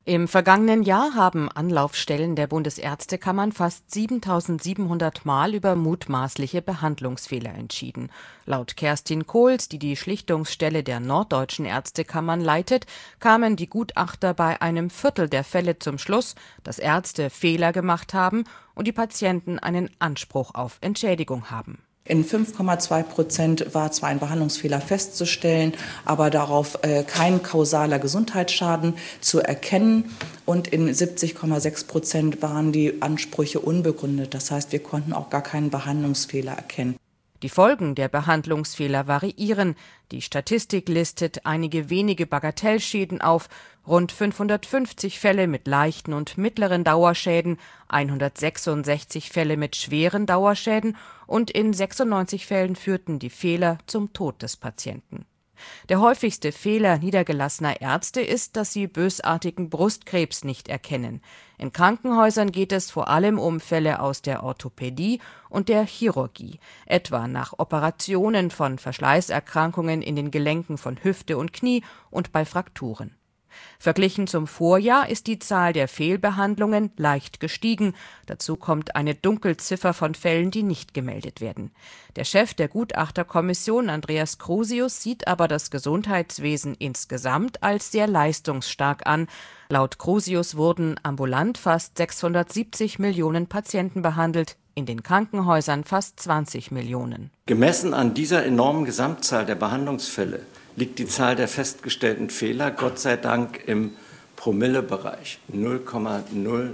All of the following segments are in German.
Im vergangenen Jahr haben Anlaufstellen der Bundesärztekammern fast 7.700 Mal über mutmaßliche Behandlungsfehler entschieden. Laut Kerstin Kohls, die die Schlichtungsstelle der Norddeutschen Ärztekammern leitet, kamen die Gutachter bei einem Viertel der Fälle zum Schluss, dass Ärzte Fehler gemacht haben und die Patienten einen Anspruch auf Entschädigung haben. In 5,2% war zwar ein Behandlungsfehler festzustellen, aber darauf kein kausaler Gesundheitsschaden zu erkennen. Und in 70,6% waren die Ansprüche unbegründet. Das heißt, wir konnten auch gar keinen Behandlungsfehler erkennen. Die Folgen der Behandlungsfehler variieren. Die Statistik listet einige wenige Bagatellschäden auf, rund 550 Fälle mit leichten und mittleren Dauerschäden, 166 Fälle mit schweren Dauerschäden und in 96 Fällen führten die Fehler zum Tod des Patienten. Der häufigste Fehler niedergelassener Ärzte ist, dass sie bösartigen Brustkrebs nicht erkennen. In Krankenhäusern geht es vor allem um Fälle aus der Orthopädie und der Chirurgie, etwa nach Operationen von Verschleißerkrankungen in den Gelenken von Hüfte und Knie und bei Frakturen. Verglichen zum Vorjahr ist die Zahl der Fehlbehandlungen leicht gestiegen. Dazu kommt eine Dunkelziffer von Fällen, die nicht gemeldet werden. Der Chef der Gutachterkommission, Andreas Crusius, sieht aber das Gesundheitswesen insgesamt als sehr leistungsstark an. Laut Crusius wurden ambulant fast 670 Millionen Patienten behandelt, in den Krankenhäusern fast 20 Millionen. Gemessen an dieser enormen Gesamtzahl der Behandlungsfälle liegt die Zahl der festgestellten Fehler Gott sei Dank im Promillebereich 0,000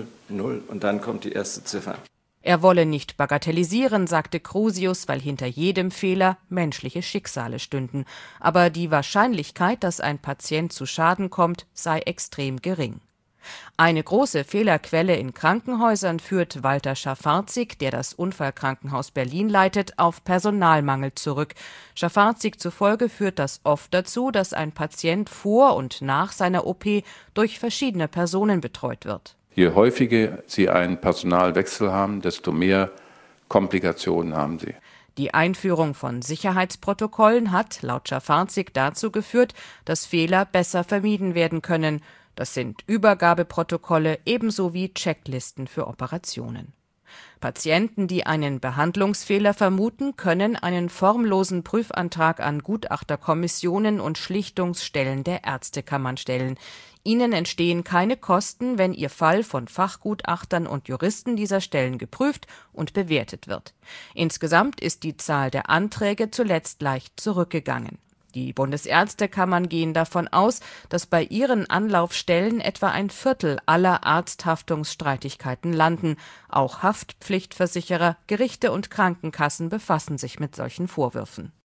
und dann kommt die erste Ziffer. Er wolle nicht bagatellisieren, sagte Crusius, weil hinter jedem Fehler menschliche Schicksale stünden. Aber die Wahrscheinlichkeit, dass ein Patient zu Schaden kommt, sei extrem gering. Eine große Fehlerquelle in Krankenhäusern führt Walter Schafarzig, der das Unfallkrankenhaus Berlin leitet, auf Personalmangel zurück. Schafarzig zufolge führt das oft dazu, dass ein Patient vor und nach seiner OP durch verschiedene Personen betreut wird. Je häufiger Sie einen Personalwechsel haben, desto mehr Komplikationen haben Sie. Die Einführung von Sicherheitsprotokollen hat laut Schafarzig dazu geführt, dass Fehler besser vermieden werden können. Das sind Übergabeprotokolle ebenso wie Checklisten für Operationen. Patienten, die einen Behandlungsfehler vermuten, können einen formlosen Prüfantrag an Gutachterkommissionen und Schlichtungsstellen der Ärztekammern stellen. Ihnen entstehen keine Kosten, wenn Ihr Fall von Fachgutachtern und Juristen dieser Stellen geprüft und bewertet wird. Insgesamt ist die Zahl der Anträge zuletzt leicht zurückgegangen. Die Bundesärztekammern gehen davon aus, dass bei ihren Anlaufstellen etwa ein Viertel aller Arzthaftungsstreitigkeiten landen. Auch Haftpflichtversicherer, Gerichte und Krankenkassen befassen sich mit solchen Vorwürfen.